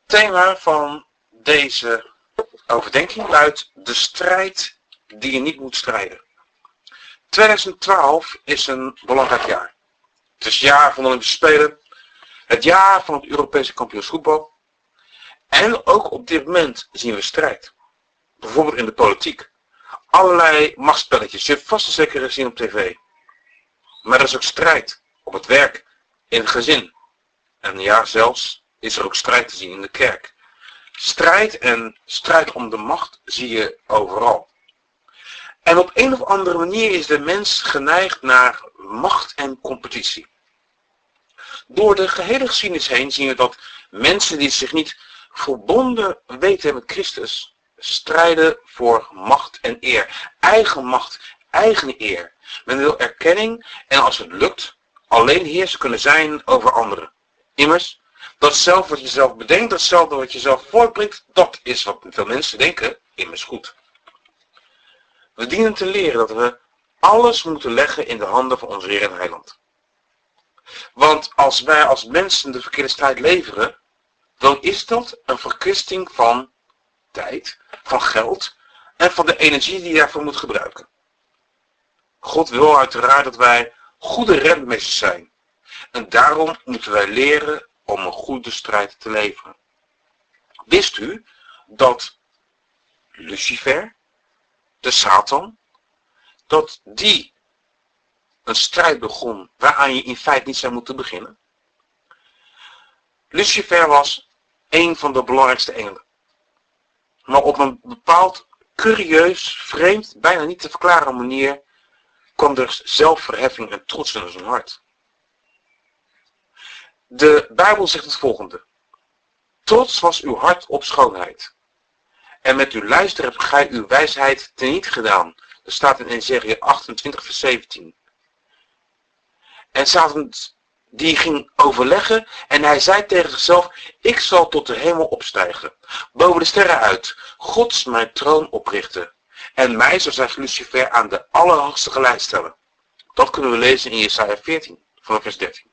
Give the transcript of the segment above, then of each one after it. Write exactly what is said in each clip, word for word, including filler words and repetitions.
thema van deze overdenking luidt de strijd die je niet moet strijden. tweeduizend twaalf is een belangrijk jaar. Het is het jaar van de Olympische Spelen, het jaar van het Europese kampioensvoetbal. En ook op dit moment zien we strijd. Bijvoorbeeld in de politiek. Allerlei machtsspelletjes. Je hebt vast en zeker gezien op tv. Maar er is ook strijd op het werk, in het gezin. En ja, zelfs is er ook strijd te zien in de kerk. Strijd en strijd om de macht zie je overal. En op een of andere manier is de mens geneigd naar macht en competitie. Door de gehele geschiedenis heen zien we dat mensen die zich niet verbonden weten met Christus, strijden voor macht en eer. Eigen macht, eigen eer. Men wil erkenning en als het lukt, alleen heerser kunnen zijn over anderen. Immers, datzelfde wat je zelf bedenkt, datzelfde wat je zelf voortbrengt, dat is wat veel mensen denken, immers goed. We dienen te leren dat we alles moeten leggen in de handen van onze Heer en Heiland. Want als wij als mensen de verkeerde strijd leveren, dan is dat een verkwisting van tijd, van geld en van de energie die je daarvoor moet gebruiken. God wil uiteraard dat wij goede rentmeesters zijn. En daarom moeten wij leren om een goede strijd te leveren. Wist u dat Lucifer, de Satan, dat die een strijd begon waaraan je in feite niet zou moeten beginnen? Lucifer was een van de belangrijkste engelen. Maar op een bepaald curieus, vreemd, bijna niet te verklaren manier kwam er zelfverheffing en trots in zijn hart. De Bijbel zegt het volgende. Trots was uw hart op schoonheid. En met uw luister hebt gij uw wijsheid teniet gedaan. Dat staat in Ezechiël achtentwintig vers zeventien. En Satan die ging overleggen en hij zei tegen zichzelf, ik zal tot de hemel opstijgen, boven de sterren uit, Gods mijn troon oprichten. En mij, zo zegt Lucifer, aan de allerhoogste gelijk stellen. Dat kunnen we lezen in Jesaja veertien, vanaf vers dertien.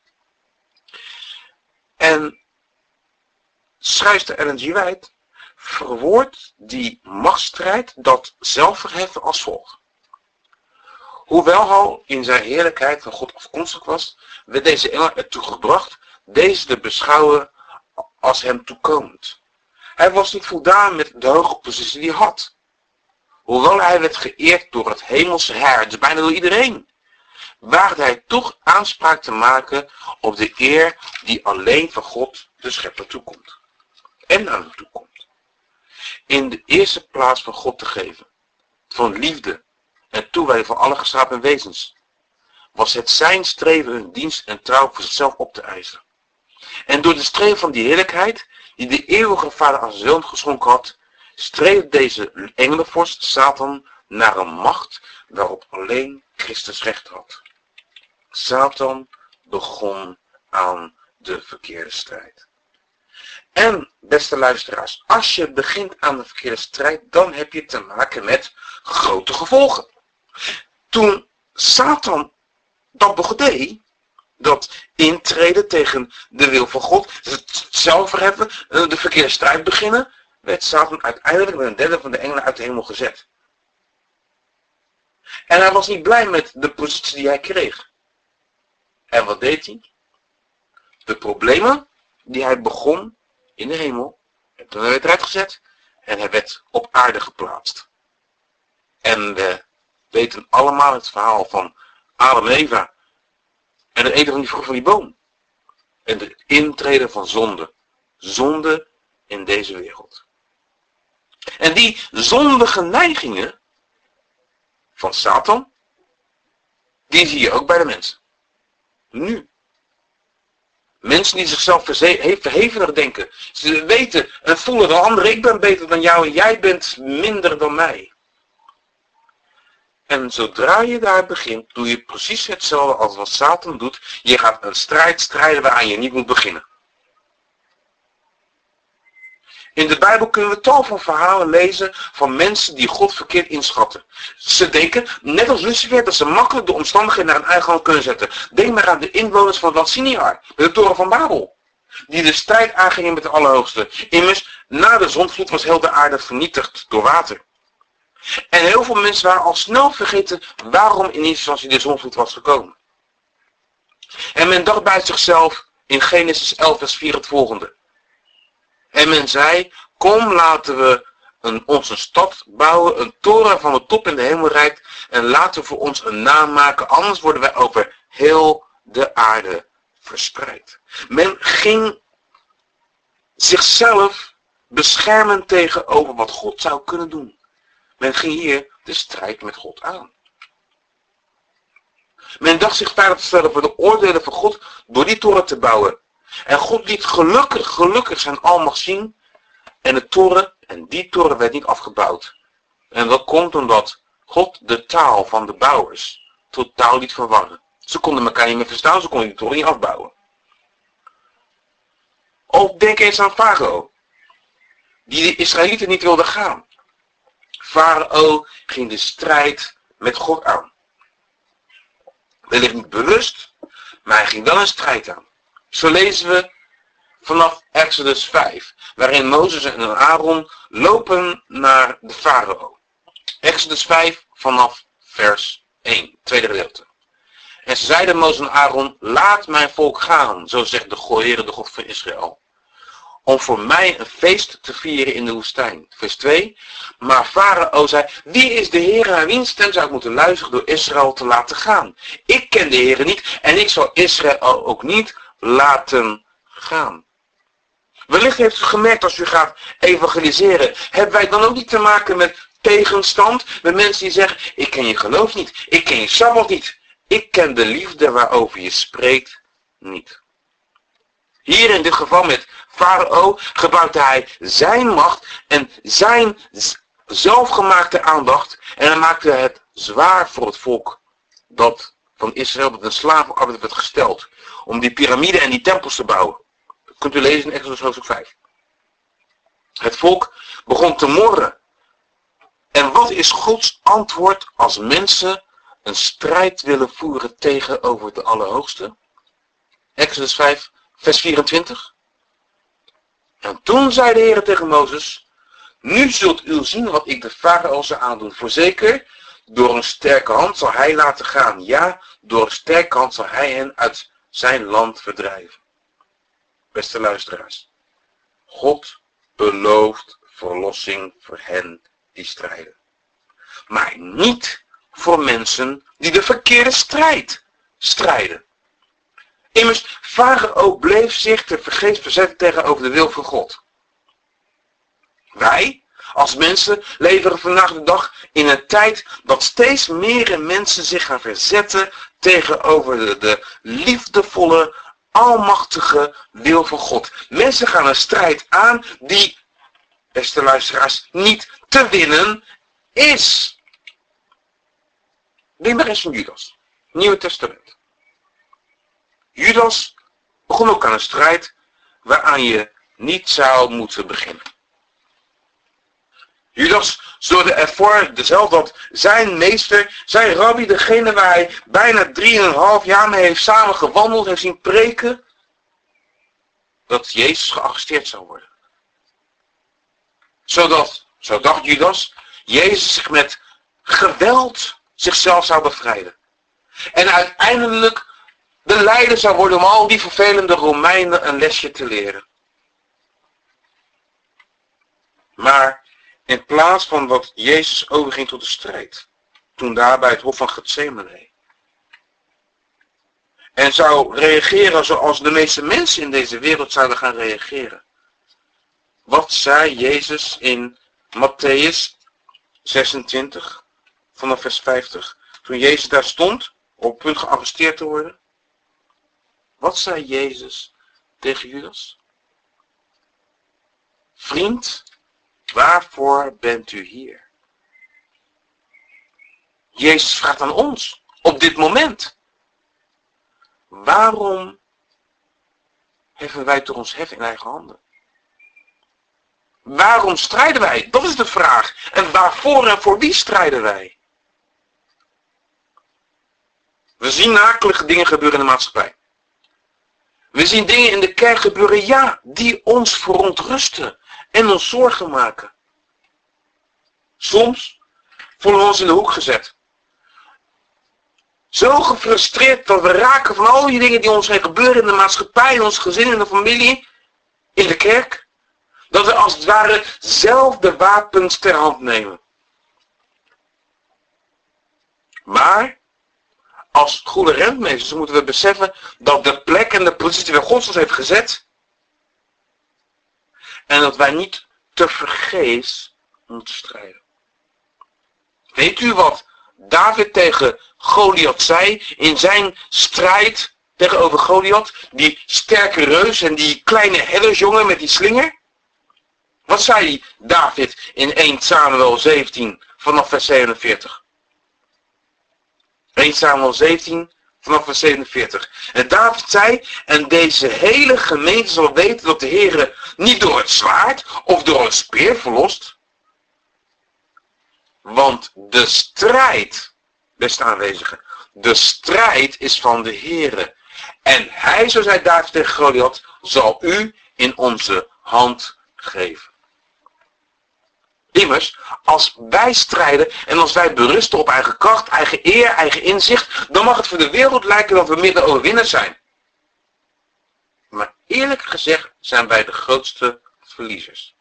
En schrijfster Ellen G. White verwoordt die machtsstrijd, dat zelfverheffen als volgt. Hoewel al in zijn heerlijkheid van God afkomstig was, werd deze engel ertoe gebracht deze te beschouwen als hem toekomend. Hij was niet voldaan met de hoge positie die hij had. Hoewel hij werd geëerd door het hemelse Heer, dus bijna door iedereen, waagde hij toch aanspraak te maken op de eer die alleen van God de schepper toekomt. En aan hem toekomt. In de eerste plaats van God te geven, van liefde en toewijding van alle geschapen wezens, was het zijn streven hun dienst en trouw voor zichzelf op te eisen. En door de streven van die heerlijkheid, die de eeuwige Vader aan zijn zoon geschonken had, streefde deze engelenvorst Satan naar een macht waarop alleen Christus recht had. Satan begon aan de verkeerde strijd. En, beste luisteraars, als je begint aan de verkeerde strijd, dan heb je te maken met grote gevolgen. Toen Satan dat deed, dat intreden tegen de wil van God, het zelfverheffen, de verkeerde strijd beginnen, werd Satan uiteindelijk met een derde van de engelen uit de hemel gezet. En hij was niet blij met de positie die hij kreeg. En wat deed hij? De problemen die hij begon in de hemel, toen hij werd eruit gezet en hij werd op aarde geplaatst. En we weten allemaal het verhaal van Adam en Eva en het eten van die vrucht van die boom. En het intreden van zonde. Zonde in deze wereld. En die zondige neigingen van Satan, die zie je ook bij de mensen. Nu. Mensen die zichzelf verhevener denken. Ze weten en voelen de anderen, ik ben beter dan jou en jij bent minder dan mij. En zodra je daar begint, doe je precies hetzelfde als wat Satan doet. Je gaat een strijd strijden waaraan je niet moet beginnen. In de Bijbel kunnen we tal van verhalen lezen van mensen die God verkeerd inschatten. Ze denken, net als Lucifer, dat ze makkelijk de omstandigheden naar hun eigen hand kunnen zetten. Denk maar aan de inwoners van Wat Siniar, de toren van Babel. die de strijd aangingen met de Allerhoogste. Immers, na de zondvloed was heel de aarde vernietigd door water. En heel veel mensen waren al snel vergeten waarom in eerste instantie de zondvloed was gekomen. En men dacht bij zichzelf in Genesis elf vers vier het volgende. En men zei, kom laten we een, ons een stad bouwen, een toren van de top in de hemel reikt, en laten we voor ons een naam maken, anders worden wij over heel de aarde verspreid. Men ging zichzelf beschermen tegenover wat God zou kunnen doen. Men ging hier de strijd met God aan. Men dacht zich veilig te stellen voor de oordelen van God door die toren te bouwen. En God liet gelukkig, gelukkig zijn almacht zien. En de toren, en die toren werd niet afgebouwd. En dat komt omdat God de taal van de bouwers totaal liet verwarren. Ze konden elkaar niet meer verstaan, ze konden die toren niet afbouwen. Ook denk eens aan Farao, die de Israëlieten niet wilde gaan. Farao ging de strijd met God aan. Wellicht niet bewust, maar hij ging wel een strijd aan. Zo lezen we vanaf Exodus vijf, waarin Mozes en Aaron lopen naar de Farao. Exodus vijf vanaf vers één, tweede gedeelte. En ze zeiden Mozes en Aaron, laat mijn volk gaan, zo zegt de Heere, de God van Israël, om voor mij een feest te vieren in de woestijn. Vers twee. Maar Farao zei, wie is de Heere naar wiens stem zou ik moeten luisteren door Israël te laten gaan? Ik ken de Heere niet en ik zal Israël ook niet laten gaan. Wellicht heeft u gemerkt als u gaat evangeliseren, hebben wij dan ook niet te maken met tegenstand, met mensen die zeggen, ik ken je geloof niet, ik ken je sabbat niet, ik ken de liefde waarover je spreekt niet. Hier in dit geval met Farao gebruikte hij zijn macht en zijn zelfgemaakte aandacht en hij maakte het zwaar voor het volk dat van Israël dat een slavenarbeid werd gesteld om die piramiden en die tempels te bouwen. Dat kunt u lezen in Exodus hoofdstuk vijf. Het volk begon te morren. En wat is Gods antwoord als mensen een strijd willen voeren tegenover de Allerhoogste? Exodus vijf, vers vierentwintig. En toen zei de Heer tegen Mozes, nu zult u zien wat ik de farao zal aandoen. Voorzeker, door een sterke hand zal hij laten gaan. Ja, door een sterke hand zal hij hen uit zijn land verdrijven. Beste luisteraars, God belooft verlossing voor hen die strijden. Maar niet voor mensen die de verkeerde strijd strijden. Immers, Farao bleef zich tevergeefs verzetten tegenover de wil van God. Wij, als mensen, leven vandaag de dag in een tijd dat steeds meer mensen zich gaan verzetten tegenover de, de liefdevolle, almachtige wil van God. Mensen gaan een strijd aan die, beste luisteraars, niet te winnen is. Denk maar eens van Judas, Nieuwe Testament. Judas begon ook aan een strijd waaraan je niet zou moeten beginnen. Judas zorgde ervoor dezelfde dat zijn meester, zijn rabbi, degene waar hij bijna drieënhalf jaar mee heeft samengewandeld, heeft zien preken, dat Jezus gearresteerd zou worden. Zodat, zo dacht Judas, Jezus zich met geweld zichzelf zou bevrijden. En uiteindelijk de leider zou worden om al die vervelende Romeinen een lesje te leren. Maar in plaats van dat Jezus overging tot de strijd, toen daar bij het hof van Getsemane, en zou reageren zoals de meeste mensen in deze wereld zouden gaan reageren. Wat zei Jezus in Matthäus zesentwintig, vanaf vers vijftig, toen Jezus daar stond, op het punt gearresteerd te worden? Wat zei Jezus tegen Judas? Vriend, waarvoor bent u hier? Jezus vraagt aan ons, op dit moment. Waarom heffen wij toch ons hef in eigen handen? Waarom strijden wij? Dat is de vraag. En waarvoor en voor wie strijden wij? We zien akelige dingen gebeuren in de maatschappij. We zien dingen in de kerk gebeuren, ja, die ons verontrusten en ons zorgen maken. Soms voelen we ons in de hoek gezet. Zo gefrustreerd dat we raken van al die dingen die ons heen gebeuren in de maatschappij, in ons gezin, in de familie, in de kerk. Dat we als het ware zelf de wapens ter hand nemen. Maar als goede rentmeesters moeten we beseffen dat de plek en de positie waar God ons heeft gezet. En dat wij niet te vergeefs moeten strijden. Weet u wat David tegen Goliath zei in zijn strijd tegenover Goliath? Die sterke reus en die kleine herdersjongen met die slinger. Wat zei David in eerste Samuel zeventien vanaf vers zevenenveertig? eerste Samuel zeventien vanaf vers zevenenveertig. En David zei, en deze hele gemeente zal weten dat de Heere niet door het zwaard of door een speer verlost. Want de strijd, beste aanwezigen, de strijd is van de Heere. En hij, zo zei David tegen Goliath, zal u in onze hand geven. Immers, als wij strijden en als wij berusten op eigen kracht, eigen eer, eigen inzicht, dan mag het voor de wereld lijken dat we meer de overwinnaars zijn. Maar eerlijk gezegd zijn wij de grootste verliezers.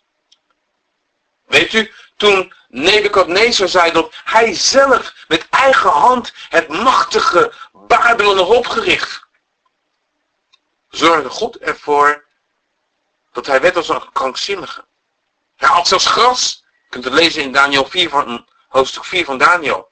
Weet u, toen Nebukadnezar zei dat hij zelf met eigen hand het machtige Babylon had opgericht, zorgde God ervoor dat hij werd als een krankzinnige. Hij had zelfs gras. Je kunt het lezen in Daniel vier van, hoofdstuk vier van Daniel.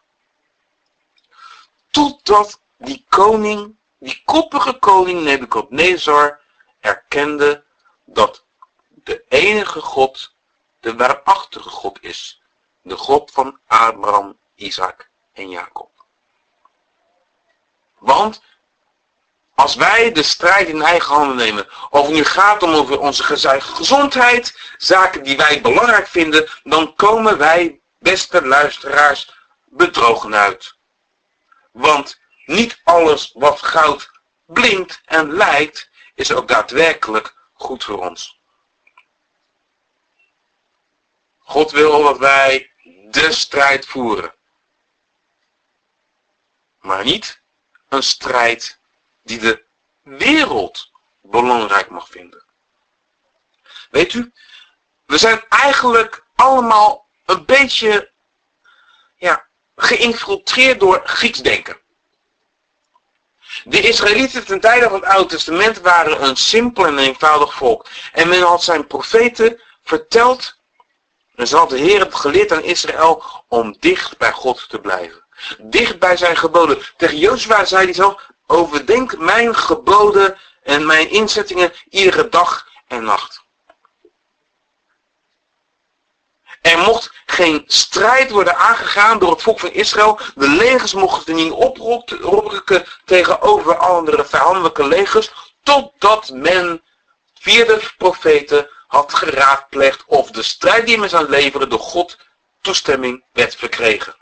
Totdat die koning, die koppige koning Nebukadnezar, erkende dat de enige God de waarachtige God is. De God van Abraham, Isaac en Jacob. Want als wij de strijd in eigen handen nemen, of het nu gaat om over onze gezondheid, zaken die wij belangrijk vinden, dan komen wij, beste luisteraars, bedrogen uit. Want niet alles wat goud blinkt en lijkt, is ook daadwerkelijk goed voor ons. God wil dat wij de strijd voeren. Maar niet een strijd die de wereld belangrijk mag vinden. Weet u, we zijn eigenlijk allemaal een beetje ja, geïnfiltreerd door Grieks denken. De Israëlieten ten tijde van het Oude Testament waren een simpel en eenvoudig volk. En men had zijn profeten verteld, en ze had de Heer het geleerd aan Israël om dicht bij God te blijven. Dicht bij zijn geboden. Tegen Jozua zei hij zelf, overdenk mijn geboden en mijn inzettingen iedere dag en nacht. Er mocht geen strijd worden aangegaan door het volk van Israël. De legers mochten niet oprukken tegenover andere vijandelijke legers, totdat men via de profeten had geraadpleegd of de strijd die men zou leveren door God toestemming werd verkregen.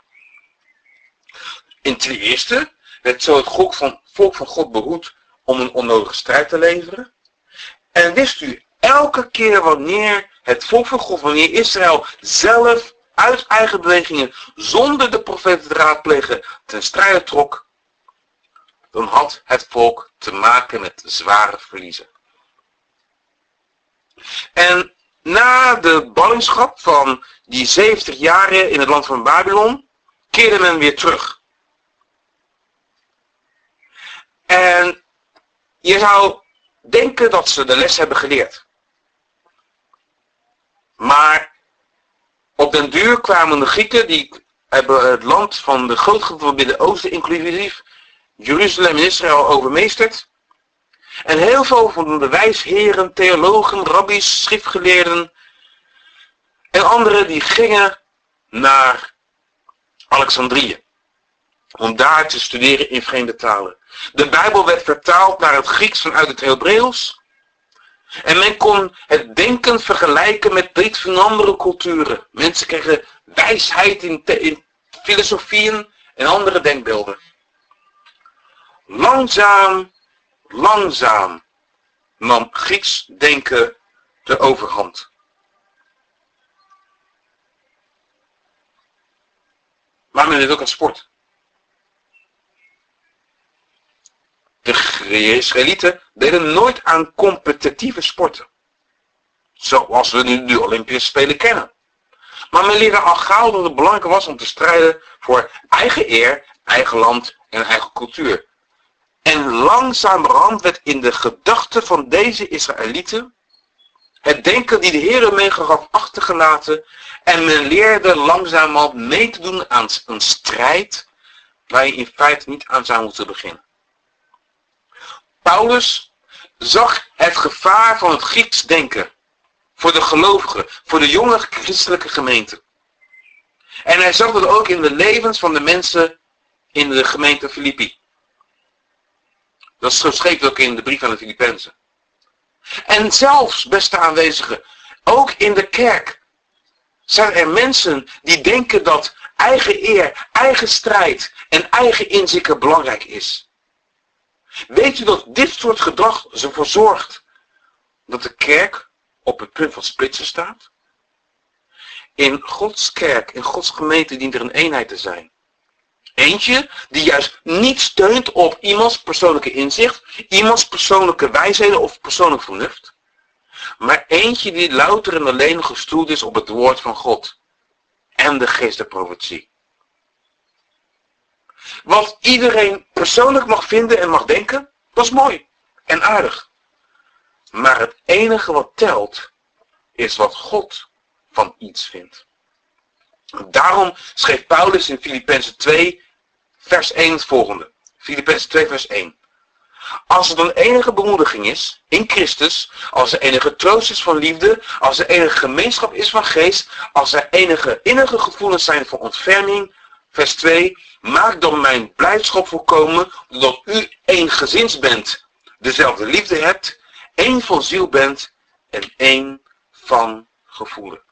In ten eerste werd zo het volk van, volk van God behoed om een onnodige strijd te leveren. En wist u, elke keer wanneer het volk van God, wanneer Israël zelf uit eigen bewegingen, zonder de profeten te raadplegen, ten strijde trok, dan had het volk te maken met zware verliezen. En na de ballingschap van die zeventig jaren in het land van Babylon, keerde men weer terug. En je zou denken dat ze de les hebben geleerd. Maar op den duur kwamen de Grieken, die hebben het land van de grootste van het Midden-Oosten, inclusief Jeruzalem en Israël, overmeesterd. En heel veel van de wijsheren, theologen, rabbies, schriftgeleerden en anderen die gingen naar Alexandrië. Om daar te studeren in vreemde talen. De Bijbel werd vertaald naar het Grieks vanuit het Hebreeuws. En men kon het denken vergelijken met iets van andere culturen. Mensen kregen wijsheid in, in filosofieën en andere denkbeelden. Langzaam Langzaam nam Grieks denken de overhand. Maar men deed ook aan sport. De Israëlieten deden nooit aan competitieve sporten. Zoals we nu de Olympische Spelen kennen. Maar men leerde al gauw dat het belangrijk was om te strijden voor eigen eer, eigen land en eigen cultuur. En langzamerhand werd in de gedachten van deze Israëlieten het denken die de Heer meegaf achtergelaten. En men leerde langzamerhand mee te doen aan een strijd waar je in feite niet aan zou moeten beginnen. Paulus zag het gevaar van het Grieks denken voor de gelovigen, voor de jonge christelijke gemeente. En hij zag dat ook in de levens van de mensen in de gemeente Filippi. Dat schreef ook in de brief aan de Filippenzen. En zelfs, beste aanwezigen, ook in de kerk zijn er mensen die denken dat eigen eer, eigen strijd en eigen inzichten belangrijk is. Weet u dat dit soort gedrag ervoor zorgt dat de kerk op het punt van splitsen staat? In Gods kerk, in Gods gemeente dient er een eenheid te zijn. Eentje die juist niet steunt op iemands persoonlijke inzicht, iemands persoonlijke wijsheden of persoonlijk vernuft. Maar eentje die louter en alleen gestoeld is op het woord van God. En de geest der profetie. Wat iedereen persoonlijk mag vinden en mag denken, dat is mooi en aardig. Maar het enige wat telt, is wat God van iets vindt. Daarom schreef Paulus in Filippenzen twee, vers één het volgende. Filippenzen twee, vers één. Als er dan enige bemoediging is, in Christus, als er enige troost is van liefde, als er enige gemeenschap is van geest, als er enige innige gevoelens zijn van ontferming, vers twee, maak dan mijn blijdschap volkomen, doordat u één gezins bent, dezelfde liefde hebt, één van ziel bent en één van gevoelen.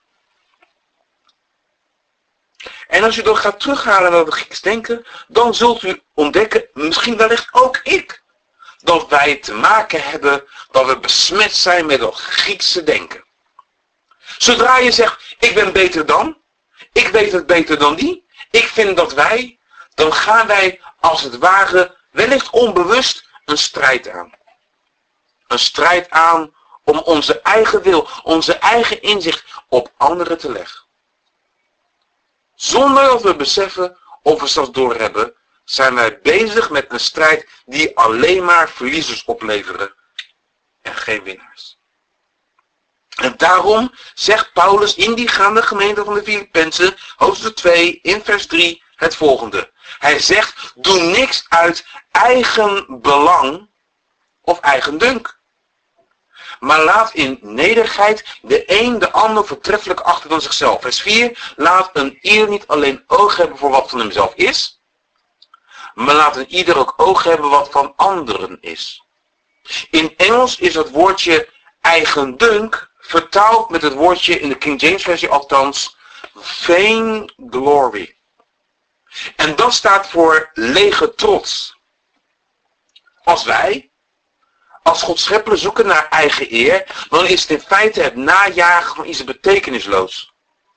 En als u dan gaat terughalen naar het Grieks denken, dan zult u ontdekken, misschien wellicht ook ik, dat wij te maken hebben, dat we besmet zijn met dat Griekse denken. Zodra je zegt, ik ben beter dan, ik weet het beter dan die, ik vind dat wij, dan gaan wij als het ware wellicht onbewust een strijd aan. Een strijd aan om onze eigen wil, onze eigen inzicht op anderen te leggen. Zonder dat we beseffen of we zelfs doorhebben, zijn wij bezig met een strijd die alleen maar verliezers opleveren en geen winnaars. En daarom zegt Paulus in die gaande gemeente van de Filippenzen, hoofdstuk twee, in vers drie, het volgende. Hij zegt, doe niks uit eigen belang of eigen dunk. Maar laat in nederigheid de een de ander voortreffelijk achter dan zichzelf. Vers vier, laat een ieder niet alleen oog hebben voor wat van hemzelf is, maar laat een ieder ook oog hebben wat van anderen is. In Engels is het woordje eigendunk vertaald met het woordje in de King James versie althans vain glory. En dat staat voor lege trots. Als wij, als Gods schepselen zoeken naar eigen eer, dan is het in feite het najagen van iets betekenisloos.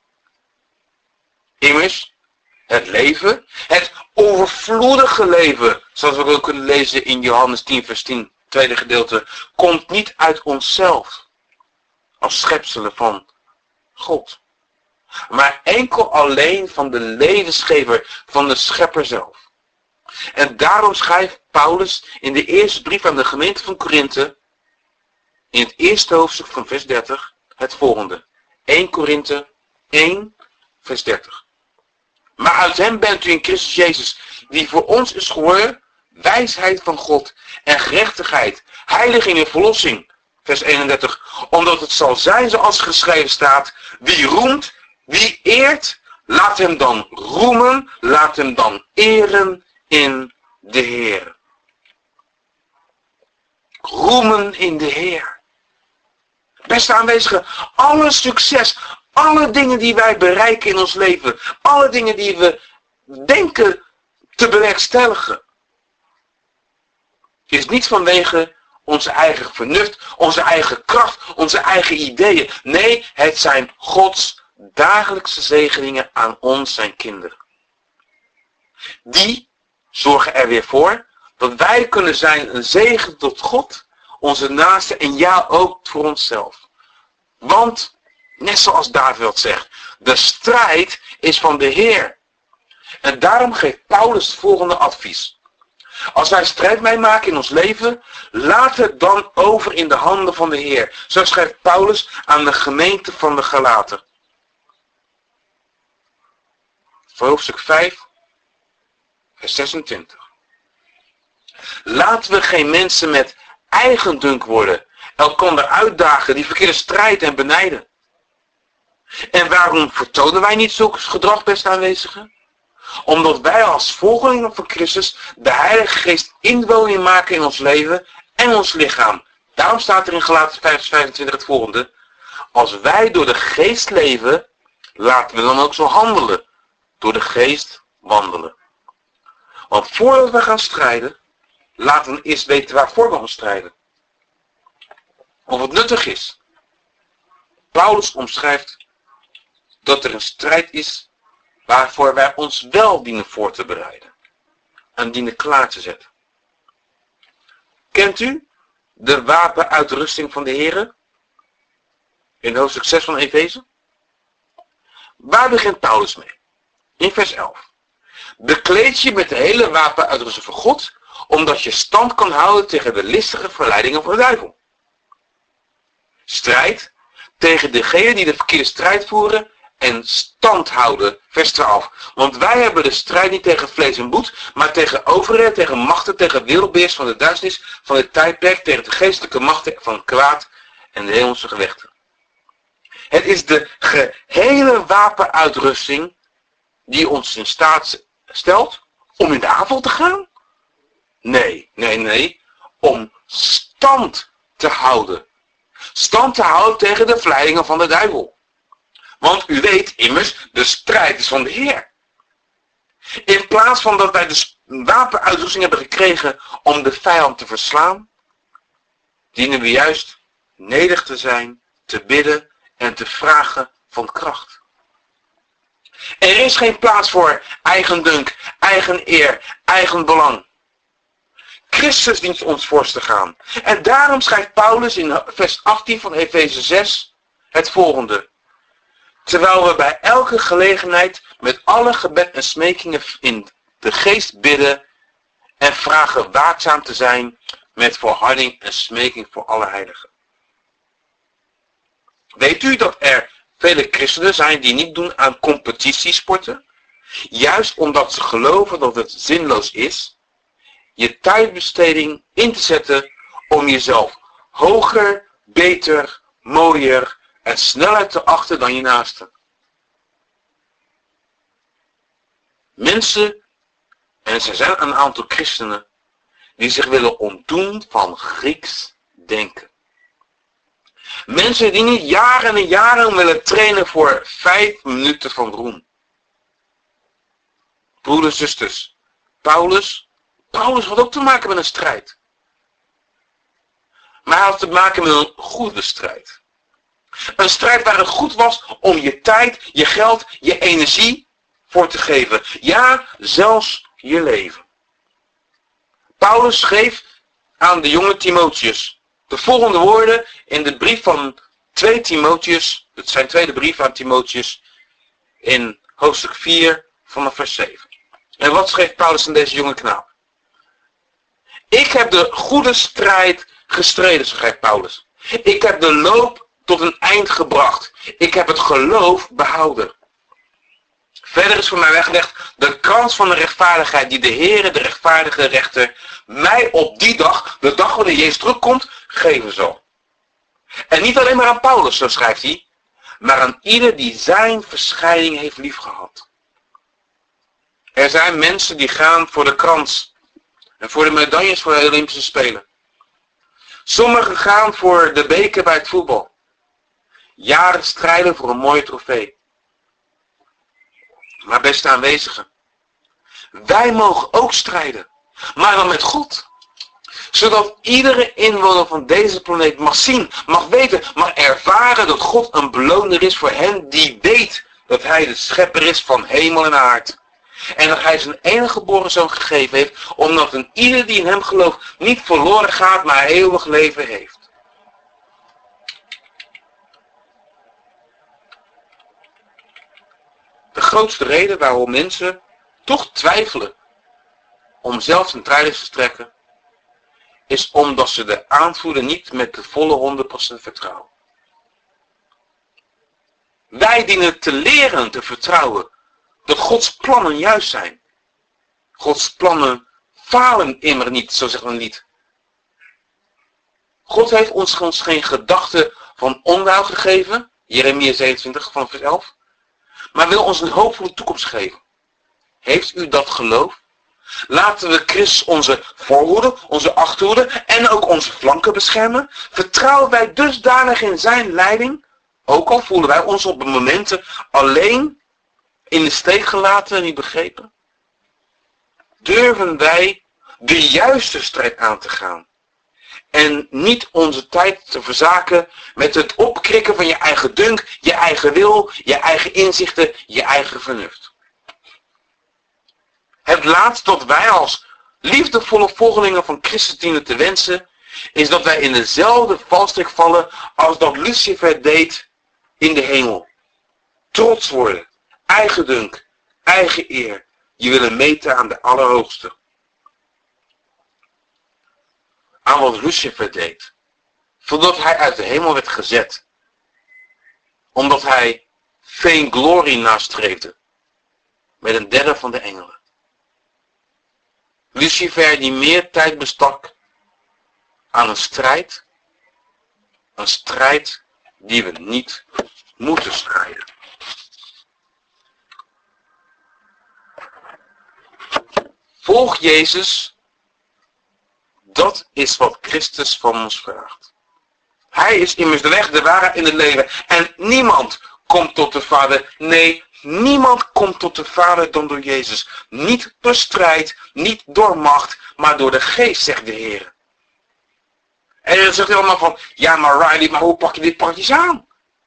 Immers, het leven, het overvloedige leven, zoals we ook kunnen lezen in Johannes tien vers tien, tweede gedeelte, komt niet uit onszelf, als schepselen van God. Maar enkel alleen van de levensgever, van de schepper zelf. En daarom schrijft Paulus in de eerste brief aan de gemeente van Korinthe, in het eerste hoofdstuk van vers dertig, het volgende. eerste Korinthe één, vers dertig. Maar uit hem bent u in Christus Jezus, die voor ons is geworden, wijsheid van God en gerechtigheid, heiliging en verlossing. Vers eenendertig. Omdat het zal zijn zoals geschreven staat, wie roemt, wie eert, laat hem dan roemen, laat hem dan eren in de Heer. Roemen in de Heer. Beste aanwezigen, alle succes, alle dingen die wij bereiken in ons leven, alle dingen die we denken te bewerkstelligen, is niet vanwege onze eigen vernuft, onze eigen kracht, onze eigen ideeën. Nee, het zijn Gods dagelijkse zegeningen aan ons, zijn kinderen. Die zorgen er weer voor dat wij kunnen zijn een zegen tot God, onze naasten en ja ook voor onszelf. Want, net zoals David zegt, de strijd is van de Heer. En daarom geeft Paulus het volgende advies. Als wij strijd meemaken in ons leven, laat het dan over in de handen van de Heer. Zo schrijft Paulus aan de gemeente van de Galaten. Voor hoofdstuk vijf, vers zesentwintig. Laten we geen mensen met eigendunk worden, elkander uitdagen, die verkeerde strijd en benijden. En waarom vertonen wij niet zulk gedrag, beste aanwezigen? Omdat wij als volgelingen van Christus de Heilige Geest indwoning maken in ons leven en ons lichaam. Daarom staat er in Galaten vijf vers vijfentwintig het volgende. Als wij door de Geest leven, laten we dan ook zo handelen. Door de Geest wandelen. Want voordat we gaan strijden, laten we eerst weten waarvoor we gaan strijden. Of het nuttig is. Paulus omschrijft dat er een strijd is waarvoor wij ons wel dienen voor te bereiden. En dienen klaar te zetten. Kent u de wapenuitrusting van de Here? In hoofdstuk zes van Efeze? Waar begint Paulus mee? In vers elf. Bekleed je met de hele wapenuitrusting van God, omdat je stand kan houden tegen de listige verleidingen van de duivel. Strijd tegen degenen die de verkeerde strijd voeren en stand houden, vers twaalf. Want wij hebben de strijd niet tegen vlees en bloed, maar tegen overheden, tegen machten, tegen wereldbeheers van de duisternis, van het tijdperk, tegen de geestelijke machten van het kwaad en de hemelse gewechten. Het is de gehele wapenuitrusting die ons in staat stelt om in de aanval te gaan? Nee, nee, nee. Om stand te houden. Stand te houden tegen de verleidingen van de duivel. Want u weet immers, de strijd is van de Heer. In plaats van dat wij de wapenuitrusting hebben gekregen om de vijand te verslaan, dienen we juist nederig te zijn, te bidden en te vragen van kracht. Er is geen plaats voor eigendunk, eigen eer, eigen belang. Christus dient ons voorst te gaan. En daarom schrijft Paulus in vers achttien van Efeze zes het volgende. Terwijl we bij elke gelegenheid met alle gebed en smekingen in de geest bidden en vragen waakzaam te zijn met volharding en smeking voor alle heiligen. Weet u dat er vele christenen zijn die niet doen aan competitiesporten? Juist omdat ze geloven dat het zinloos is, je tijdbesteding in te zetten om jezelf hoger, beter, mooier en sneller te achten dan je naaste. Mensen, en er zijn een aantal christenen, die zich willen ontdoen van Grieks denken. Mensen die niet jaren en jaren willen trainen voor vijf minuten van roem. Broeders, zusters, Paulus, Paulus had ook te maken met een strijd. Maar hij had te maken met een goede strijd. Een strijd waar het goed was om je tijd, je geld, je energie voor te geven. Ja, zelfs je leven. Paulus schreef aan de jonge Timotheus de volgende woorden in de brief van twee Timotheus. Het zijn tweede brief aan Timotheus in hoofdstuk vier vanaf vers zeven. En wat schreef Paulus aan deze jonge knaap? Ik heb de goede strijd gestreden, schrijft Paulus. Ik heb de loop tot een eind gebracht. Ik heb het geloof behouden. Verder is voor mij weggelegd de krans van de rechtvaardigheid die de Heere, de rechtvaardige rechter, mij op die dag, de dag wanneer Jezus terugkomt, geven zal. En niet alleen maar aan Paulus, zo schrijft hij, maar aan ieder die zijn verschijning heeft liefgehad. Er zijn mensen die gaan voor de krans en voor de medailles voor de Olympische Spelen. Sommigen gaan voor de beker bij het voetbal. Jaren strijden voor een mooie trofee. Maar beste aanwezigen, wij mogen ook strijden, maar dan met God. Zodat iedere inwoner van deze planeet mag zien, mag weten, mag ervaren dat God een beloner is voor hen die weet dat hij de schepper is van hemel en aard. En dat hij zijn enige geboren zoon gegeven heeft, omdat een ieder die in hem gelooft niet verloren gaat, maar eeuwig leven heeft. De grootste reden waarom mensen toch twijfelen om zelf een trui te trekken, is omdat ze de aanvoerder niet met de volle honderd procent vertrouwen. Wij dienen te leren te vertrouwen dat Gods plannen juist zijn. Gods plannen falen immer niet, zo zegt een lied. God heeft ons, ons geen gedachte van onheil gegeven, Jeremia zevenentwintig van vers elf, maar wil ons een hoopvolle toekomst geven. Heeft u dat geloof? Laten we Christus onze voorhoede, onze achterhoede en ook onze flanken beschermen. Vertrouwen wij dusdanig in zijn leiding, ook al voelen wij ons op momenten alleen in de steek gelaten en niet begrepen. Durven wij de juiste strijd aan te gaan. En niet onze tijd te verzaken met het opkrikken van je eigen dunk, je eigen wil, je eigen inzichten, je eigen vernuft. Het laatste dat wij als liefdevolle volgelingen van Christus dienen te wensen, is dat wij in dezelfde valstrik vallen als dat Lucifer deed in de hemel. Trots worden, eigen dunk, eigen eer. Je willen meten aan de Allerhoogste. Aan wat Lucifer deed. Voordat hij uit de hemel werd gezet. Omdat hij vainglory nastreefde. Met een derde van de engelen. Lucifer die meer tijd bestak aan een strijd. Een strijd die we niet moeten strijden. Volg Jezus. Dat is wat Christus van ons vraagt. Hij is immers de weg, de waarheid en het leven. En niemand komt tot de Vader. Nee, niemand komt tot de Vader dan door Jezus. Niet door strijd, niet door macht, maar door de geest, zegt de Heer. En dan zegt hij allemaal van, ja maar Riley, maar hoe pak je dit praktisch aan?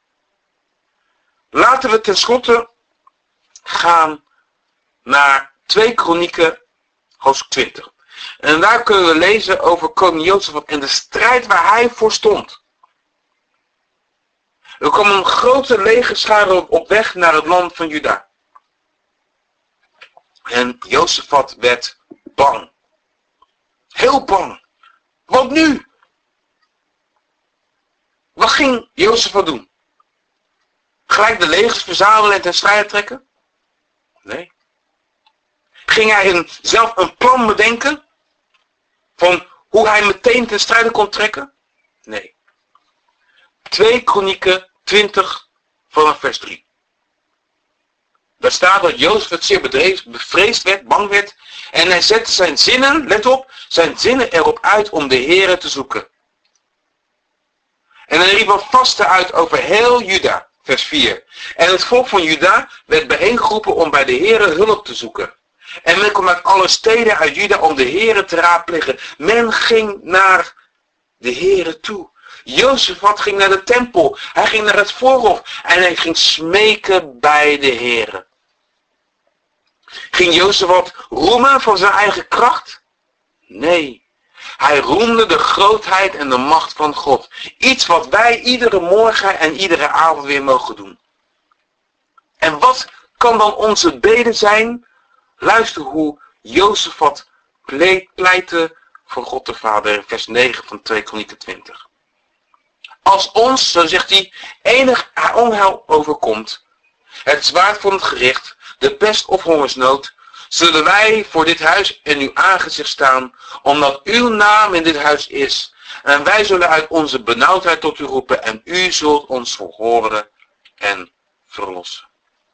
Laten we tenslotte gaan naar twee Kronieken, hoofdstuk twintig. En daar kunnen we lezen over koning Jozef en de strijd waar hij voor stond. Er kwam een grote legerschare op weg naar het land van Juda. En Jozefat werd bang. Heel bang. Wat nu? Wat ging Jozefat doen? Gelijk de legers verzamelen en ten strijde trekken? Nee. Ging hij een, zelf een plan bedenken? Van hoe hij meteen ten strijde kon trekken? Nee. twee Kronieken twintig vanaf vers drie. Daar staat dat Jozef het zeer bedreven, bevreesd werd, bang werd. En hij zette zijn zinnen, let op, zijn zinnen erop uit om de Heere te zoeken. En hij riep een vaste uit over heel Juda, vers vier. En het volk van Juda werd bijeengeroepen om bij de Heere hulp te zoeken. En men kwam uit alle steden uit Juda om de Heere te raadplegen. Men ging naar de Heere toe. Jozefat ging naar de tempel. Hij ging naar het voorhof. En hij ging smeken bij de Heere. Ging Jozefat roemen van zijn eigen kracht? Nee. Hij roemde de grootheid en de macht van God. Iets wat wij iedere morgen en iedere avond weer mogen doen. En wat kan dan onze bede zijn? Luister hoe Jozefat pleitte voor God de Vader in vers negen van twee Kronieken twintig. Als ons, zo zegt hij, enig onheil overkomt, het zwaard van het gericht, de pest of hongersnood, zullen wij voor dit huis in uw aangezicht staan, omdat uw naam in dit huis is. En wij zullen uit onze benauwdheid tot u roepen en u zult ons verhoren en verlossen.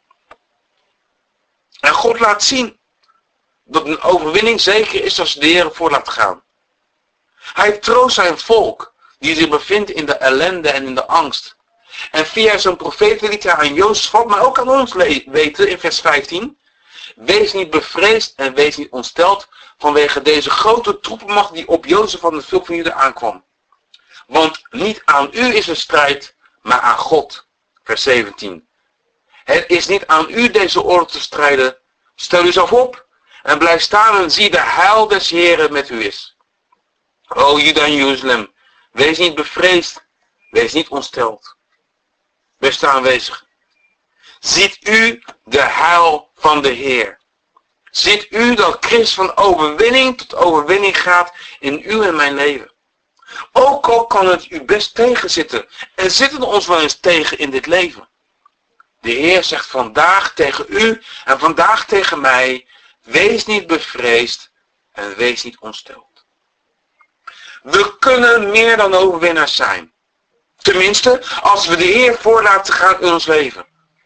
En God laat zien dat een overwinning zeker is als de Heer voor laat gaan. Hij troost zijn volk die zich bevindt in de ellende en in de angst. En via zijn profeet liet hij aan Jozefat, maar ook aan ons weten in vers vijftien. Wees niet bevreesd en wees niet ontsteld vanwege deze grote troepenmacht die op Jozef van het volk van Juda aankwam. Want niet aan u is een strijd, maar aan God. Vers zeventien. Het is niet aan u deze oorlog te strijden. Stel uzelf op en blijf staan en zie de heil des Heren met u is. O Juda en Jeruzalem, wees niet bevreesd, wees niet ontsteld. Beste aanwezig, ziet u de heil van de Heer. Ziet u dat Christus van overwinning tot overwinning gaat in uw en mijn leven. Ook al kan het u best tegenzitten. En zit het ons wel eens tegen in dit leven. De Heer zegt vandaag tegen u en vandaag tegen mij. Wees niet bevreesd en wees niet ontsteld. We kunnen meer dan overwinnaars zijn. Tenminste, als we de Heer voor laten gaan in ons leven.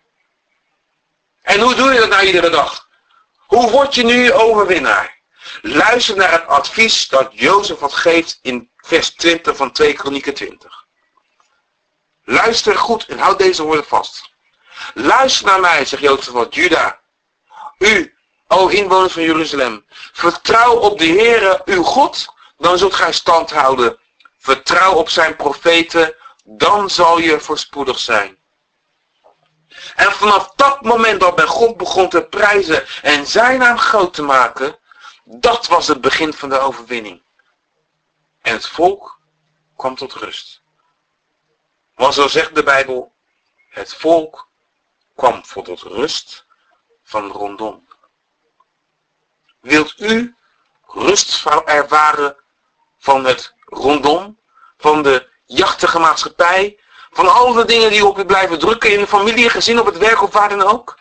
En hoe doe je dat nou iedere dag? Hoe word je nu overwinnaar? Luister naar het advies dat Jozef wat geeft in vers twintig van twee Kronieken twintig. Luister goed en houd deze woorden vast. Luister naar mij, zegt Jozef van Juda. U, o inwoners van Jeruzalem, vertrouw op de Heere uw God, dan zult gij stand houden. Vertrouw op zijn profeten, dan zal je voorspoedig zijn. En vanaf dat moment dat men God begon te prijzen en zijn naam groot te maken, dat was het begin van de overwinning. En het volk kwam tot rust. Want zo zegt de Bijbel, het volk kwam tot rust van rondom. Wilt u rust ervaren van het rondom, van de jachtige maatschappij, van al de dingen die op u blijven drukken in de familie, gezin, op het werk of waar dan ook?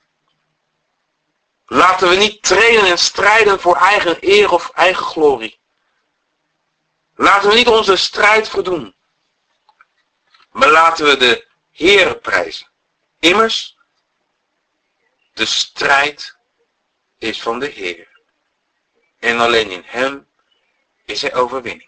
Laten we niet trainen en strijden voor eigen eer of eigen glorie. Laten we niet onze strijd verdoen. Maar laten we de Heere prijzen. Immers, de strijd is van de Heer. En alleen in hem is er overwinning.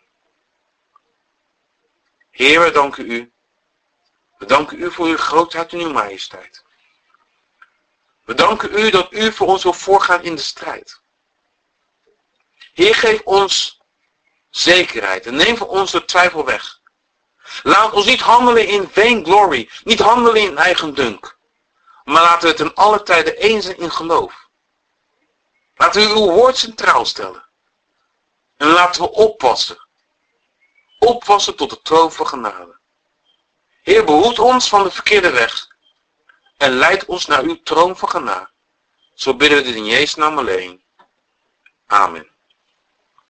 Heer, we danken u. We danken u voor uw grootheid en uw majesteit. We danken u dat u voor ons wil voorgaan in de strijd. Heer, geef ons zekerheid en neem voor ons de twijfel weg. Laat ons niet handelen in vainglory, niet handelen in eigen dunk. Maar laten we ten alle tijde eens zijn in geloof. Laten we uw woord centraal stellen. En laten we oppassen. Oppassen tot de troon van genade. Heer, behoed ons van de verkeerde weg. En leid ons naar uw troon van genade. Zo bidden we dit in Jezus' naam alleen. Amen.